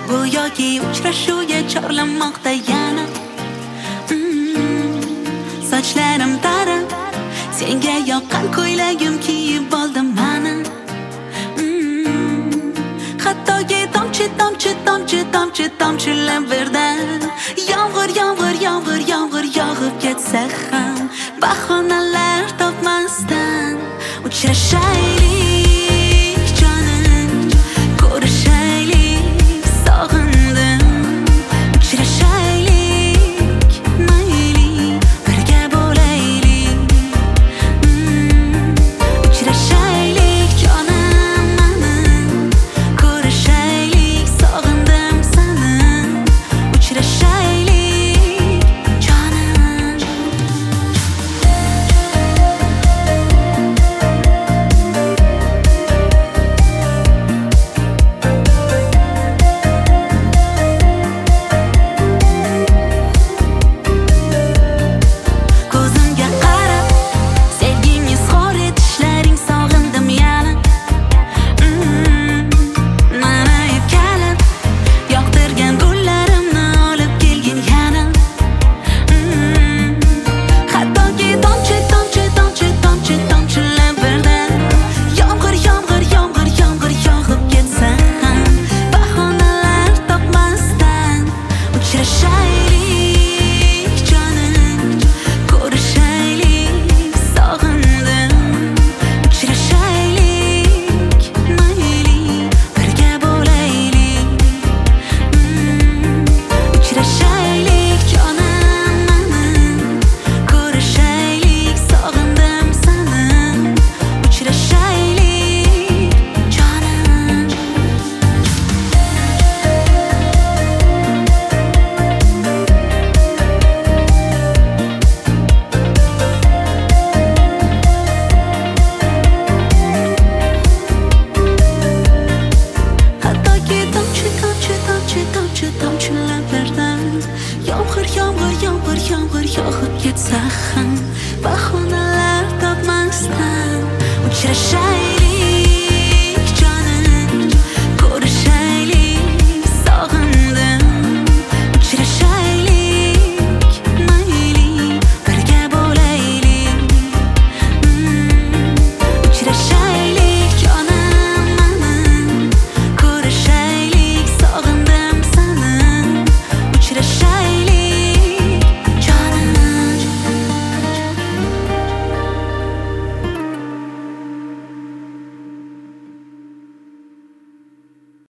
go'yoki uchrashuvga chorlamoqda yana. Sochlarim tarab, senga yoqqan ko'ylagim kiyib oldim mana. Hattoki tomchilar birdan yomg'ir yog'ib ketsa ham bahonalar topmasdan uchrashaylik jonim, ko'rishaylik sog'indim. Uchrashaylik mayli, birga bo'laylik. Uchrashaylik jonim menim, ko'rishaylik sog'indim seni. Uchrashaylik jonim. Ko'zimga qarab, sevgimni izhor etishlaring sog'indim yana. Mana erkalab, yoqtirgan gullarimni olib kelgin yana. Hattoki tomchilar birdan yomg'ir yog'ib ketsa ham bahonalar topmasdan uchrashaylik jonim, ko'rishaylik sog'indim. Uchrashaylik mayli, birga bo'laylik. Uchrashaylik jonim menim, ko'rishaylik sog'indim seni. Uchrashaylik jonim. Hattoki tomchilar birdan yomg'ir yog'ib ketsa ham bahonalar topmasdan uchrashaylik